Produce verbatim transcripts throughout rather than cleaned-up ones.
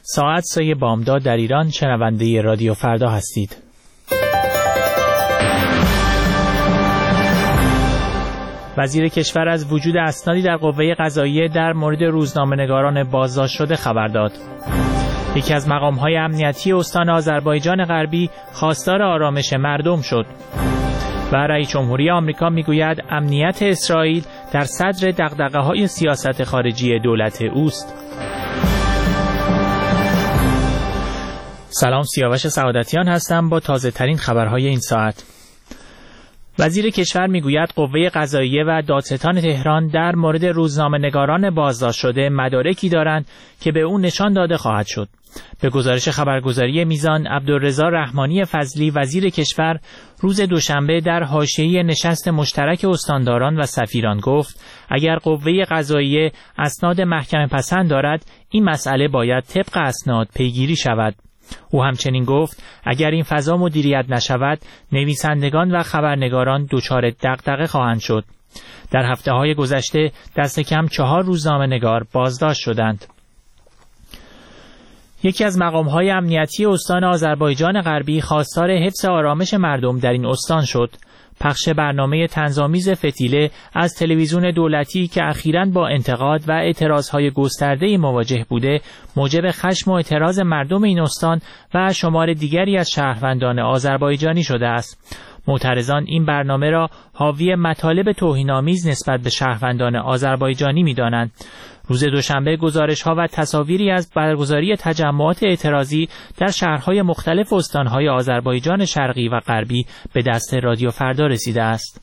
ساعت سه بامداد در ایران. شنونده رادیو فردا هستید. وزیر کشور از وجود اسنادی در قوه قضاییه در مورد روزنامه‌نگاران بازداشت شده خبر داد. یکی از مقام‌های امنیتی استان آذربایجان غربی خواستار آرامش مردم شد. و رئیس جمهوری آمریکا میگوید امنیت اسرائیل در صدر دغدغه‌های سیاست خارجی دولت اوست. سلام، سیاوش سعادتیان هستم با تازه ترین خبرهای این ساعت. وزیر کشور میگوید قوه قضاییه و دادستان تهران در مورد روزنامه‌نگاران بازداشت شده مدارکی دارند که به او نشان داده خواهد شد. به گزارش خبرگزاری میزان، عبدالرضا رحمانی فضلی وزیر کشور روز دوشنبه در حاشیه نشست مشترک استانداران و سفیران گفت اگر قوه قضاییه اسناد محکمه پسند دارد این مسئله باید طبق اسناد پیگیری شود. او همچنین گفت اگر این فضا مدیریت نشود نویسندگان و خبرنگاران دچار دغدغه خواهند شد. در هفته‌های گذشته دست کم چهار روزنامه‌نگار بازداشت شدند. یکی از مقام‌های امنیتی استان آذربایجان غربی خواستار حفظ آرامش مردم در این استان شد. پخش برنامه طنزآمیز فتیله از تلویزیون دولتی که اخیراً با انتقاد و اعتراضهای گسترده‌ای مواجه بوده، موجب خشم و اعتراض مردم این استان و شمار دیگری از شهروندان آذربایجانی شده است. معترضان این برنامه را حاوی مطالب توهین‌آمیز نسبت به شهروندان آذربایجانی می‌دانند. روز دوشنبه گزارش‌ها و تصاویری از برگزاری تجمعات اعتراضی در شهرهای مختلف استان‌های آذربایجان شرقی و غربی به دست رادیو فردا رسیده است.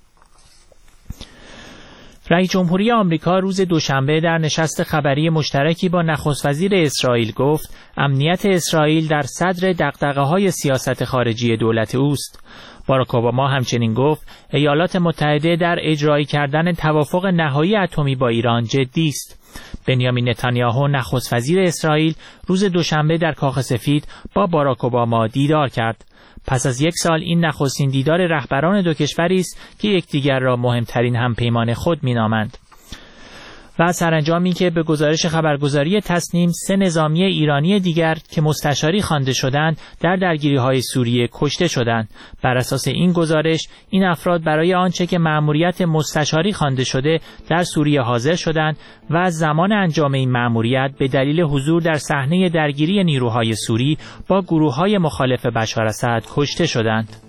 رئیس جمهوری آمریکا روز دوشنبه در نشست خبری مشترکی با نخست وزیر اسرائیل گفت امنیت اسرائیل در صدر دغدغه‌های سیاست خارجی دولت اوست. باراک اوباما همچنین گفت ایالات متحده در اجرایی کردن توافق نهایی اتمی با ایران جدی است. بنیامین نتانیاهو نخست وزیر اسرائیل روز دوشنبه در کاخ سفید با باراک اوباما دیدار کرد. پس از یک سال این نخستین دیدار رهبران دو کشوری است که یکدیگر را مهمترین همپیمان خود می‌نامند. و سرانجامی که به گزارش خبرگزاری تسنیم سه نظامی ایرانی دیگر که مستشاری خوانده شدند در درگیری‌های سوریه کشته شدند. بر اساس این گزارش این افراد برای آنچه که مأموریت مستشاری خوانده شده در سوریه حاضر شدند و زمان انجام این مأموریت به دلیل حضور در صحنه درگیری نیروهای سوری با گروه‌های مخالف بشار اسد کشته شدند.